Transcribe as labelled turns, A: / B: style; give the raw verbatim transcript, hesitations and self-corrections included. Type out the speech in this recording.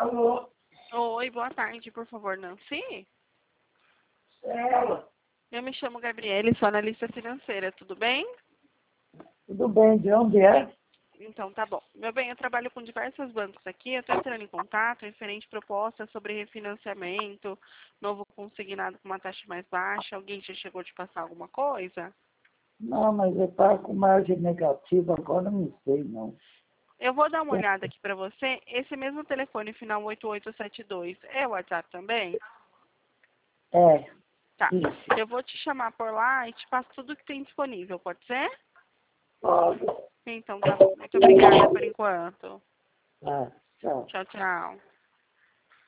A: Alô?
B: Oi, boa tarde, por favor, Nancy.
A: É ela.
B: Eu me chamo Gabriele, sou analista financeira, tudo bem?
A: Tudo bem, de onde é?
B: Então, tá bom. Meu bem, eu trabalho com diversos bancos aqui, eu estou entrando em contato, referente propostas sobre refinanciamento, novo consignado com uma taxa mais baixa. Alguém já chegou de passar alguma coisa?
A: Não, mas eu estava com margem negativa, agora não sei, não.
B: Eu vou dar uma olhada aqui para você. Esse mesmo telefone, final oito oito sete dois, é o WhatsApp também?
A: É,
B: Tá.
A: isso.
B: Eu vou te chamar por lá e te passo tudo que tem disponível, pode ser?
A: Pode.
B: Então, tá bom. Muito obrigada por enquanto.
A: Tá, tchau.
B: Tchau, tchau.